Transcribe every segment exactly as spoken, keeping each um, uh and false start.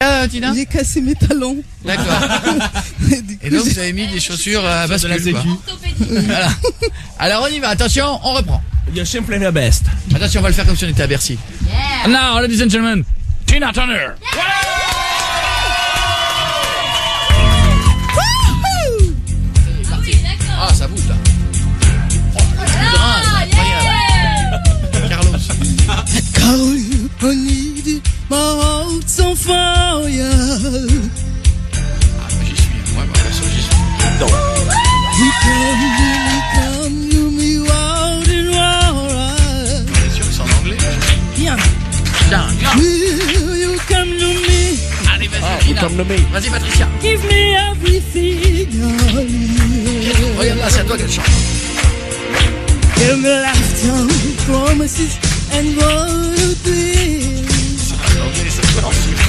ça, Tina? J'ai cassé mes talons. D'accord. Et donc vous avez mis des chaussures à bascule, quoi. Voilà. Alors on y va, attention, on reprend. You're simply the best. Attention, on va le faire comme si on était à Bercy. Yeah. Now, ladies and gentlemen, Tina Turner. Yeah. Ah oui, d'accord. Ah, ça bouge là. Oh, Ah, yeah. Carlos. Carol, I need my heart's on fire. Ah, moi j'y suis, moi, moi perso j'y suis. Non. You come, you come, you me wild and wild. On est sûr que c'est en anglais? Bien. Bien, bien. Will you come to me? Allez, vas-y, Ah, Tina. comme le mec. Vas-y, Patricia. Give me everything I need. Regarde là, c'est à toi qu'elle chante. Give me lifetime promises and royal things. C'est en anglais, c'est quoi?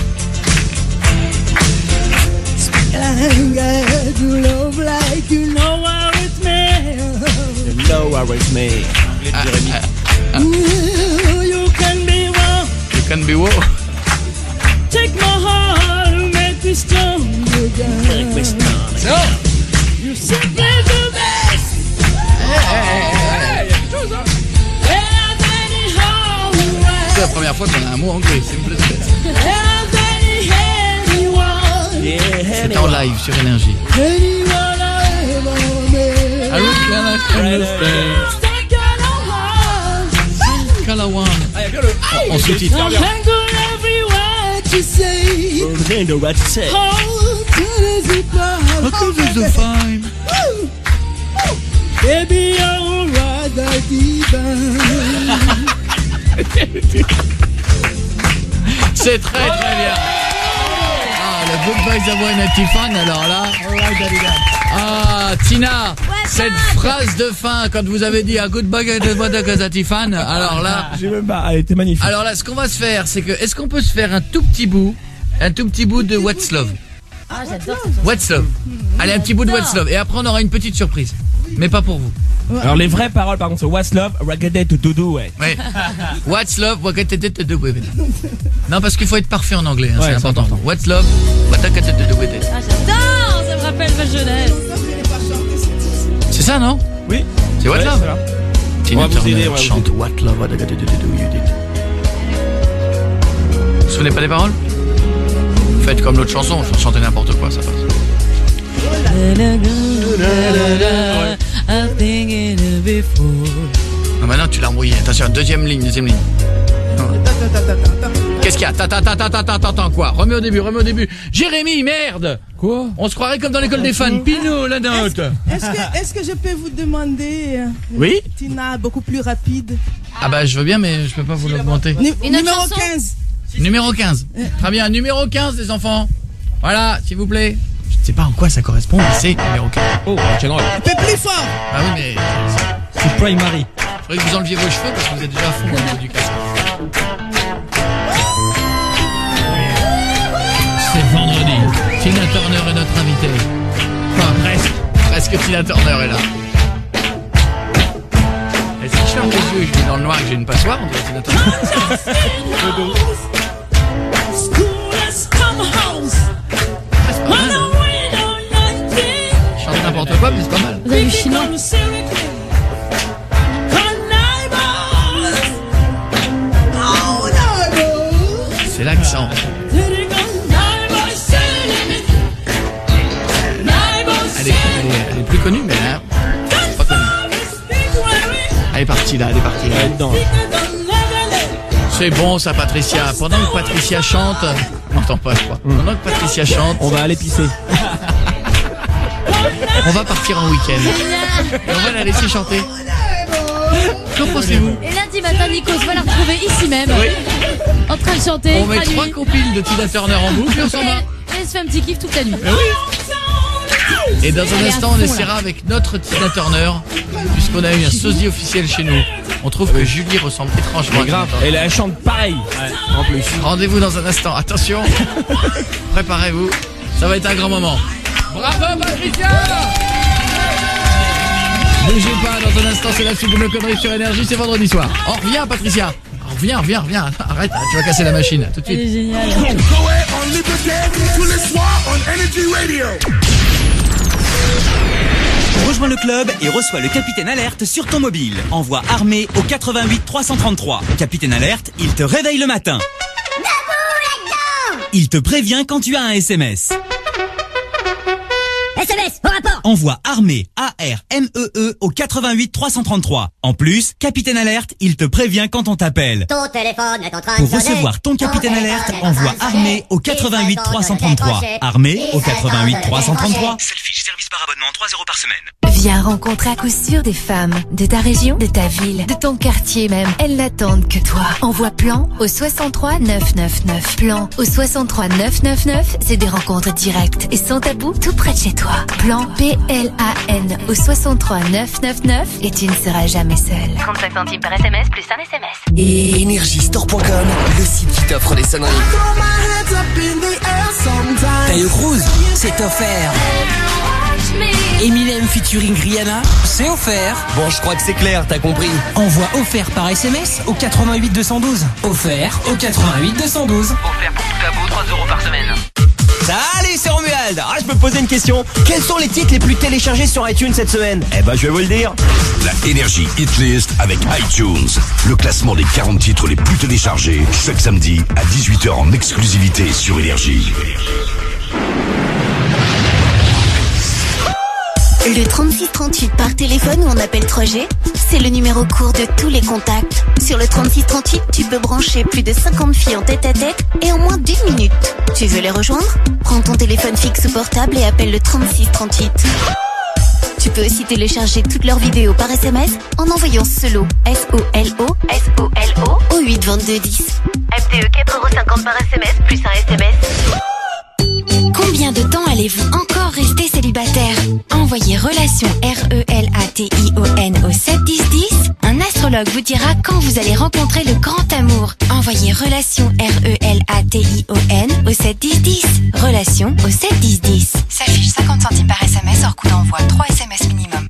I got to love like you know how it's made. You know how it's made. Ah, ah, ah. Ooh, you can be one. You can be wow. Take my heart and make me strong again. Make me strong. C'est bon. You simply the best. C'est la première fois qu'on a un mot anglais, c'est une blague. Yeah, C'est en live sur Énergie. Allô, Calawan. On sous-titre. Rien de what to say. Baby, I'll ride that C'est très très bien. Ah, le Goodbye Zawan et Tiffany, alors là. Ah, Tina, cette phrase de fin, quand vous avez dit à Goodbye à Tiffany, alors là. J'ai même pas, elle était magnifique. Alors là, ce qu'on va se faire, c'est que, est-ce qu'on peut se faire un tout petit bout, un tout petit bout de What's Love? Ah, j'adore cette chanson. What's Love. Allez, un petit bout de What's Love. Et après, on aura une petite surprise. Mais pas pour vous. Alors les vraies paroles par contre c'est What's Love, Raggedy to do ouais. Oui. What's Love, what can it do with it? Non, parce qu'il faut être parfait en anglais, hein, Ouais, c'est c'est important. important. What's Love, what can it do with it? Ah, j'adore, ça me rappelle ma jeunesse. C'est ça, non? Oui. C'est What Ouais, Love. c'est là. Tina On va vous Turner aider, on va vous chante aider. What Love, what can it do with it? Vous vous souvenez pas des paroles? Faites comme l'autre chanson, chantez n'importe quoi, ça passe. Non, maintenant tu l'as embrouillé. Attention, deuxième ligne, deuxième ligne. Qu'est-ce qu'il y a? Ta ta ta ta ta ta ta ta quoi? Remets au début, remets au début. Jérémy, merde! Quoi? On se croirait comme dans l'école des fans. Pino, la note. Est-ce que, est-ce que je peux vous demander, euh, Oui? Tina, beaucoup plus rapide? Ah bah je veux bien, mais je peux pas vous l'augmenter. Nu- Une autre numéro chanson? quinze. Numéro quinze. Très bien, numéro quinze les enfants. Voilà, s'il vous plaît. Je ne sais pas en quoi ça correspond, mais c'est numéro quinze. Oh, general. Un peu plus fort. Ah oui, mais C'est primary. il faudrait que vous enleviez vos cheveux parce que vous êtes déjà à fond au niveau du casque. C'est vendredi. Tina Turner est notre invitée. Enfin, presque. Presque Tina Turner est là. Et si je ferme les yeux et je vais dans le noir et que j'ai une passoire, on dirait Tina Turner. Je chante n'importe quoi, mais c'est pas mal. Vous avez vu chinois? C'est l'accent. Elle est, elle, est, elle est plus connue, mais elle est pas connue. Elle est partie là, elle est partie là. Ouais, dedans. C'est bon ça, Patricia. Pendant que Patricia chante, on n'entend pas, je crois. Pendant que Patricia chante, On va aller pisser. on va partir en week-end. Et on va la laisser chanter. Qu'en pensez-vous? Et lundi matin, Nikos va la retrouver ici même, Oui. en train de chanter. On met traduit. trois compiles de Tina Turner en boucle et on s'en va. Et elle se fait un petit kiff toute la nuit. Et dans un Elle est instant, à on fond, essaiera avec notre Tina Turner, puisqu'on a eu un sosie officiel chez nous. On trouve que Julie ressemble étrangement à Tina Grave. Turner. Et là, elle chante pareil. Ouais, en plus. Rendez-vous dans un instant. Attention, préparez-vous. Ça va être un grand moment. Bravo, Patricia! Bougez pas, dans un instant, c'est la suite de nos conneries sur Énergie, c'est vendredi soir. Oh, reviens, Patricia! Oh, reviens, reviens, reviens. Arrête, tu vas casser la machine. Tout de Elle suite. est géniale. Go away, liberté, tous les soirs on Energy Radio. Rejoins le club et reçois le Capitaine Alerte sur ton mobile. Envoie armé au quatre-vingt-huit trois cent trente-trois. Capitaine Alerte, il te réveille le matin. Il te prévient quand tu as un S M S. S M S, au rapport. Envoie armé, A R M E E au quatre-vingt-huit trois cent trente-trois. En plus, Capitaine Alerte, il te prévient quand on t'appelle. Ton téléphone est en train Pour de sonner. recevoir ton Capitaine Ton Alerte, téléphone est en envoie train de sonner. armé au quatre-vingt-huit trois cent trente-trois. Armé au quatre-vingt-huit trois cent trente-trois. Selfie, service par abonnement, trois euros par semaine. Viens rencontrer à coup sûr des femmes de ta région, de ta ville, de ton quartier même. Elles n'attendent que toi. Envoie plan au soixante-trois neuf cent quatre-vingt-neuf. Plan au soixante-trois neuf cent quatre-vingt-neuf, c'est des rencontres directes et sans tabou, tout près de chez toi. Plan P L A N au soixante-trois neuf cent quatre-vingt-neuf et tu ne seras jamais seul. trente-cinq centimes par S M S plus un S M S. Et Energystore point com, le site qui t'offre des sonneries. Taille Cruz, c'est offert. Eminem featuring Rihanna, c'est offert. Bon, je crois que c'est clair, t'as compris. Envoie offert par S M S au quatre-vingt-huit deux cent douze. Offert au quatre-vingt-huit deux cent douze. Offert pour tout abo, trois euros par semaine. Salut, c'est Romuald. Ah, je me posais une question. Quels sont les titres les plus téléchargés sur iTunes cette semaine? Eh ben, je vais vous le dire. La Energy Hit List avec iTunes. Le classement des quarante titres les plus téléchargés chaque samedi à dix-huit heures en exclusivité sur Energy. Le trente-six trente-huit par téléphone ou en appel trois G, c'est le numéro court de tous les contacts. Sur le trente-six trente-huit, tu peux brancher plus de cinquante filles en tête-à-tête et en moins d'une minute. Tu veux les rejoindre? Prends ton téléphone fixe ou portable et appelle le trente-six trente-huit. Tu peux aussi télécharger toutes leurs vidéos par S M S en envoyant SOLO, S O L O, S O L O, au huit vingt-deux dix. M T E quatre euros cinquante par S M S plus un S M S. Combien de temps allez-vous encore rester célibataire? Envoyez relation R E L A T I O N au sept dix dix. Un astrologue vous dira quand vous allez rencontrer le grand amour. Envoyez relation R E L A T I O N au sept dix dix. Relation au sept dix dix. S'affiche cinquante centimes par S M S hors coût d'envoi. trois S M S minimum.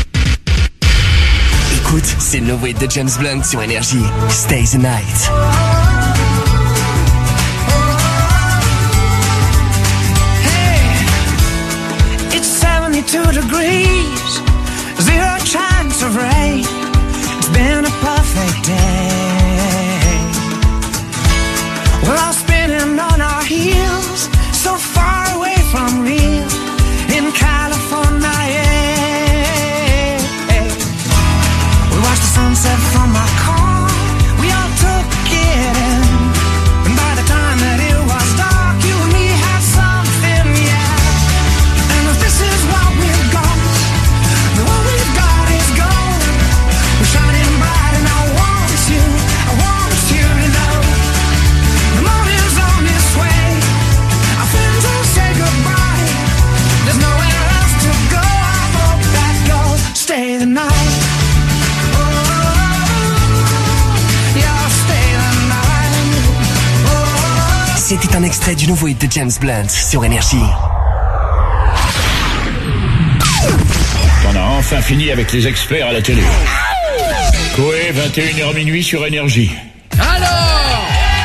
Écoute, c'est le nouveau hit de James Blunt sur Energy. Stay the night. Two degrees, zero chance of rain. It's been a perfect day. We're all spinning on our heels, so far away from real in California. Yeah. We watched the sunset from my car. We all took it in, and by the time that it was dark, you and me had something, yeah. And if this is what stay the night. Oh, yeah, stay the night. Oh. C'était un extrait du nouveau hit de James Blunt sur Energy. On a enfin fini avec les experts à la télé. Coé, vingt et une heures minuit sur Energy. Alors,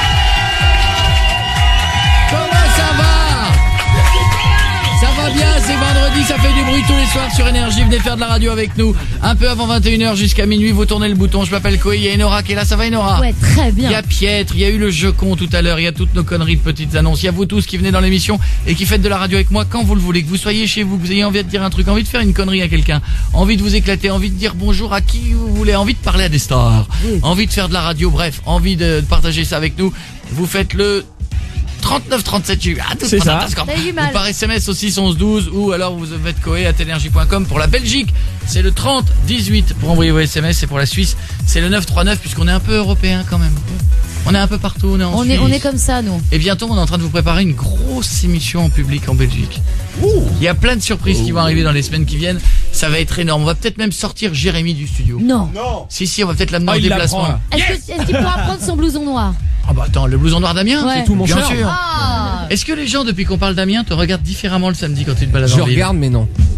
comment ça va? Ça va bien, c'est vendredi, ça fait du bruit tous les soirs sur Energy. Venez faire de la radio avec nous. Un peu avant vingt et une heures jusqu'à minuit, vous tournez le bouton. Je m'appelle Coé, il y a Enora qui est là. Ça va, Enora? Ouais, très bien. Il y a Pietre, il y a eu le jeu con tout à l'heure, il y a toutes nos conneries de petites annonces. Il y a vous tous qui venez dans l'émission et qui faites de la radio avec moi quand vous le voulez. Que vous soyez chez vous, que vous ayez envie de dire un truc, envie de faire une connerie à quelqu'un, envie de vous éclater, envie de dire bonjour à qui vous voulez, envie de parler à des stars, oui. Envie de faire de la radio, bref, envie de partager ça avec nous. Vous faites le trente-neuf trente-sept, j'ai eu ah, c'est ça. Ou par S M S au six onze douze ou alors vous faites coé à energy point com. Pour la Belgique, c'est le trente dix-huit pour envoyer vos S M S, et pour la Suisse, c'est le neuf trente-neuf puisqu'on est un peu européen quand même. On est un peu partout, on est en on Suisse. Est, on est comme ça, nous. Et bientôt, on est en train de vous préparer une grosse émission en public en Belgique. Ouh. Il y a plein de surprises Ouh. qui vont arriver dans les semaines qui viennent. Ça va être énorme. On va peut-être même sortir Jérémy du studio. Non. Non. Si, si, on va peut-être l'amener oh, en déplacement. Est-ce yes que, est-ce qu'il pourra prendre son blouson noir? Ah bah attends, le blouson noir d'Amiens, ouais. C'est tout mon Bien cher. sûr. Ah. Est-ce que les gens, depuis qu'on parle d'Amiens, te regardent différemment le samedi quand tu te balades Je en ville? regarde, mais non.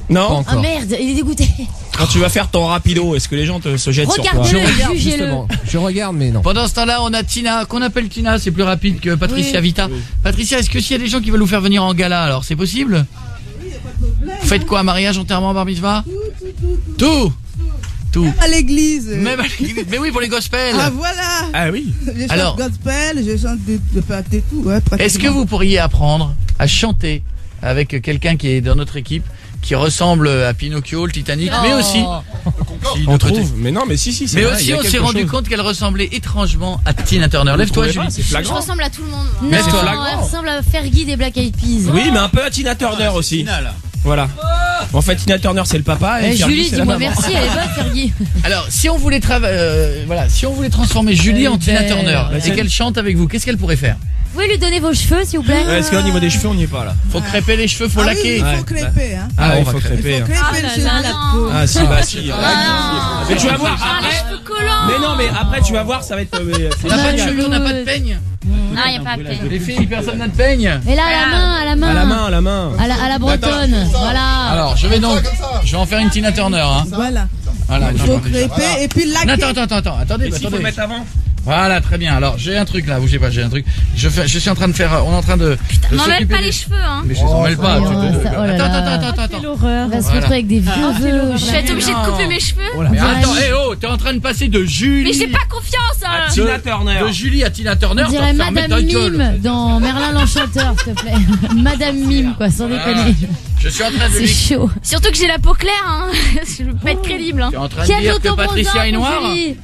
Non. Ah merde, il est dégoûté. Quand tu vas faire ton rapido, est-ce que les gens te, se jettent sur toi? Regardez-le, Je regarde, jugez-le. justement. Je regarde, mais non. Pendant ce temps-là, on a Tina, qu'on appelle Tina, c'est plus rapide que Patricia Oui. Vita. Patricia, est-ce que s'il y a des gens qui veulent nous faire venir en gala, alors c'est possible? Vous faites quoi, mariage, enterrement, bar mitzvah? Tout. Tout. Même à l'église. Même à l'église. Mais oui, pour les gospels. Ah voilà. Ah oui. Je chante Alors- gospel, je chante de, de pâte et tout. Ouais, Est-ce que vous pourriez apprendre à chanter avec quelqu'un qui est dans notre équipe, qui ressemble à Pinocchio, le Titanic, Oh. mais aussi... Si, On d'autre côté. trouve. Mais non, mais si, si. c'est Mais vrai, il aussi, y a on s'est quelque rendu chose. compte qu'elle ressemblait étrangement à Tina Turner. Lève-toi, trouvez Julie. pas, c'est Je flagrant. ressemble à tout le monde. Mais Non, c'est elle flagrant. ressemble à Fergie des Black Eyed Peas. Oui, mais un peu à Tina Turner aussi. Voilà. En fait, Tina Turner, c'est le papa et Eh, Fergie, Julie, c'est la dis-moi maman. merci, elle est bonne, Fergie. Alors, si on voulait trava- euh, voilà, si on voulait transformer Julie Elle en est Tina belle. Turner Bah, et c'est- qu'elle chante avec vous, qu'est-ce qu'elle pourrait faire? Vous pouvez lui donner vos cheveux, s'il vous plaît? Ouais, Est-ce qu'au niveau des cheveux, on n'y est pas là? Faut crêper les cheveux, faut Ah oui, laquer. il faut Ouais. crêper. Hein. Ah, on il va faut crêper. crêper. hein. Crêper Ah le là cheveu, là, la non. peau. Ah si, bah si. Ah, non. Mais tu vas voir Ah, les après. cheveux collants. Mais non, mais après tu vas voir, ça va être. euh, c'est On n'a pas de Bah, cheveux, on n'a pas de peigne. Non, il n'y a pas de peine. Les filles, personne n'a de peigne. Et là, à la main, à la main. à la main, à la main. À la, à la bretonne. Voilà. Alors, je vais donc, je vais en faire une Tina Turner, hein. Voilà. Voilà. Il faut crêper et puis Non, laquer. attends, attends, attends, attends, attendez, Mais s'il faut attendez. mettre avant. Voilà, très bien. Alors, j'ai un truc là, bougez pas, j'ai un truc. Je fais, je suis en train de faire, on est en train de. de M'enlève s'occuper pas des- les cheveux, hein. Mais je les emmêle pas. Oh, tu te- ça- oh là Attends, là. attends, attends, attends. Quelle horreur. On va se Voilà. retrouver avec des vieux vœux. Je vais être obligée de couper mes cheveux. Mais attends, eh oh, t'es en train de passer de Julie. Mais j'ai pas confiance, hein. À Tina Turner. De Julie à Tina Turner, On t'es en dirait train de mettre Madame ta gueule. Mime dans Merlin l'Enchanteur, s'il te plaît. Madame Mime, quoi, sans déconner. Je suis en train de C'est lui. chaud. Surtout que j'ai la peau claire, hein. Je veux pas être crédible, hein. T'es en train de Quel dire que autobronzant Patricia est pour noire. Julie.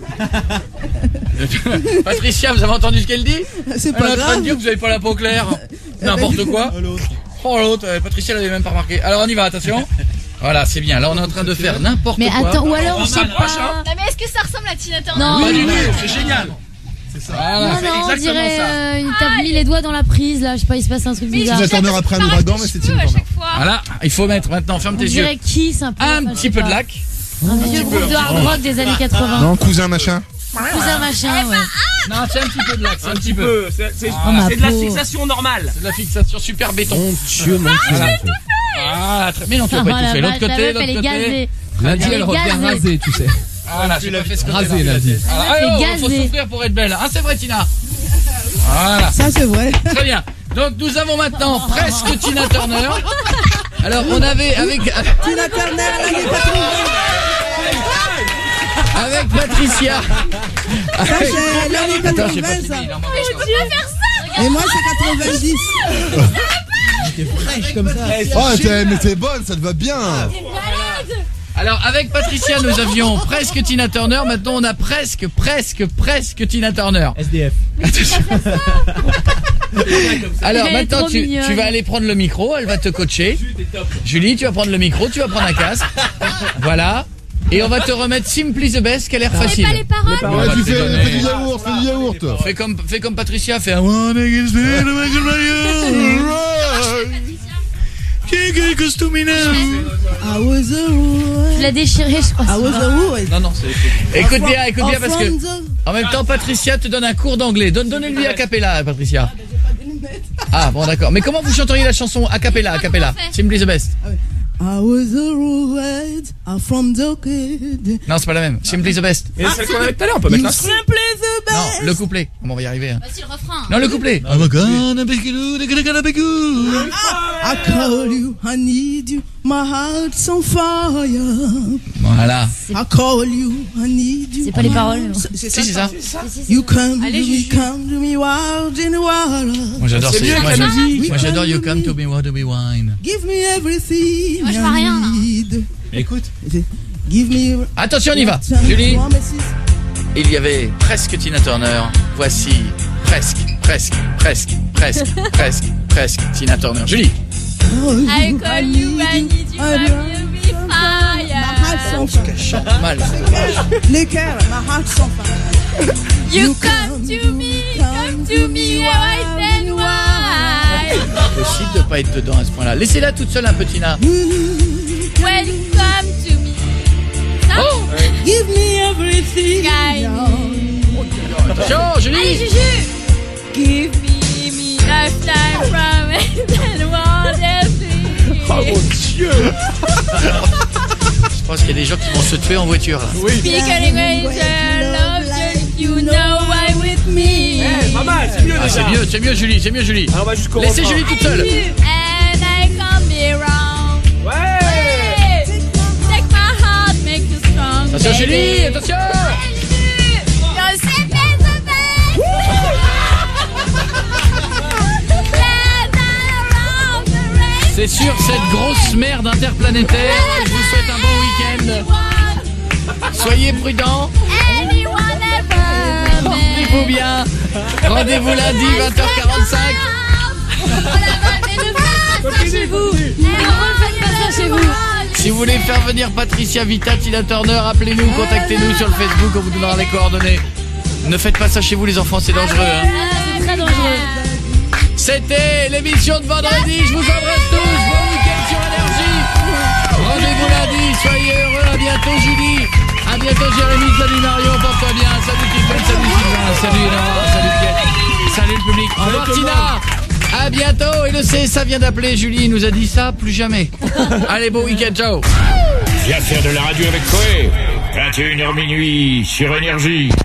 Patricia, vous avez entendu ce qu'elle dit? C'est Elle pas est en train de grave. dire que vous avez pas la peau claire. N'importe quoi. Oh l'autre, euh, Patricia l'avait même pas remarqué. Alors on y va, attention. Voilà, c'est bien. Là on est en train de faire n'importe Mais quoi. attends, ou alors, je sais Mal, pas. Non, mais est-ce que ça ressemble à Tina Turner? Non. Pas du tout, c'est génial. Voilà, Non, c'est non, on exactement dirait ça. euh, une t'as mis les doigts dans la prise, là. Je sais pas, il se passe un truc bizarre. Tina Turner après un ouragan, mais c'est Tina Turner. Voilà, il faut mettre maintenant, ferme On tes yeux. dirait Kiss un peu. Un enfin, je petit sais peu de pas. lac. Un vieux groupe de hard rock des années quatre-vingts. Non, cousin machin. Cousin machin, ouais. Non, c'est un petit peu de lac, c'est un petit peu. peu. C'est c'est- Oh, ma c'est de la peau. fixation normale. C'est de la fixation super béton. Mon Dieu, mon Dieu. Ah, très... Mais non, tu vas Oh pas la étouffer. L'autre vache, la côté, meuf, l'autre elle est côté. gazée. Lundi, Elle est elle revient gazée. rasée, tu sais. Voilà, tu l'as fait ce côté-là. Rasée, lundi. Ah, Elle est oh, gazée. faut souffrir pour être belle. Ah, c'est vrai, Tina. Voilà. Ça, c'est vrai. Très bien. Donc nous avons maintenant presque Tina Turner. Alors on avait avec Tina Turner, l'année quatre-vingts. avec Patricia. Ça, c'est l'année Attends, j'ai pas quatre-vingts, fini. ça. non, mais Mais je peux pas faire ça. Et moi, c'est quatre-vingt-dix. Fraîche comme ça. Oh, t'es- mais t'es bonne, ça te va bien. Alors avec Patricia nous avions presque Tina Turner. Maintenant on a presque, presque, presque Tina Turner. S D F. Alors Elle est maintenant trop tu, mignonne. tu vas aller prendre le micro. Elle va te coacher. Julie, tu vas prendre le micro. Tu vas prendre un casque. Voilà. Et on va te remettre Simply the Best, qui a l'air facile. Pas les paroles. Ouais, va tu te fais, donner. fais du yaourt, fais du yaourt. Fais comme, fais comme Patricia, fais un One against me, the Michael Myers. Can't get close to me now. I was a wood. Tu l'as déchiré, je crois. I was a wood. Non, non, c'est. Écoute bien, écoute bien, Oh, parce que from the- en même temps, Patricia te donne un cours d'anglais. Donne, donnez-lui a cappella, Patricia. Ah bon, d'accord. Mais comment vous chanteriez la chanson a cappella, a cappella? Simply the best. I was a wood. I'm from the kid. Non, c'est pas la même. Simply the best. Et celle qu'on avait tout à l'heure, on peut mettre You l'instru. simply the best. Non, le couplet. Comment on va y arriver hein. Voici le refrain. Non, le couplet. I'm gonna be good, I'm gonna be good. I call you, I need you, my heart's on fire. Voilà. I call you, I need you. C'est pas les paroles. non. C'est Si, c'est ça. You come to Allez, me, Juju. come to me wild in the water. Moi j'adore C'est ces- mieux moi, que la j'adore- musique. moi j'adore You Come to Me, What to Be Wine. Give me everything. Moi, je vois rien, là. I need. Écoute. Give me. Attention, on y va. Some Julie, promises. il y avait presque Tina Turner. Voici presque, presque, presque, presque, presque, presque Tina Turner. Julie. I call you, I need you, I will be My heart's fire. on fire. Chante mal. Les cœurs, my heart's on fire. You come to me, come to me, white and white. Impossible de pas être dedans à ce point-là. Laissez-la toute seule un peu, Tina. When you come to me. Ça? Oh, Give me everything. Guy me. attention, Julie. Allez, Juju. Give me, me lifetime promise and wonderful. Oh mon Dieu. pense qu'il y a des gens qui vont se tuer en voiture là. Speak language, love you, you know why with me. Eh, pas mal, c'est mieux Ah, déjà. c'est mieux, c'est mieux Julie, c'est mieux Julie. Alors, on va jusqu'au Laissez refrain. Julie toute seule. And I can be wrong. Ouais. Take my heart, make you strong. Attention Julie, attention. You're safe as a man. C'est sur cette grosse merde interplanétaire, je vous souhaite un bon week-end. Soyez prudents. Portez-vous bien. Rendez-vous lundi vingt heures quarante-cinq. Chez vous. Ne refaites pas ça chez vous. Si vous voulez faire venir Patricia Vita, Tina Turner, appelez-nous, contactez-nous sur le Facebook, on vous donnera les coordonnées. Ne faites pas ça chez vous les enfants, c'est dangereux. Hein. C'est très dangereux. C'était l'émission de vendredi, je vous embrasse tous, bon week-end sur Énergie. Rendez-vous lundi, soyez heureux, à bientôt Julie, à bientôt Jérémy, salut Marion, porte-toi bien, salut Tiffany, salut Sylvain, salut Laura, salut Pierre, salut le public, au revoir Tina, à bientôt, et le C S A vient d'appeler, Julie nous a dit ça, plus jamais. Allez, bon week-end, ciao. Viens faire de la radio avec Coé. vingt et une heures minuit sur Énergie.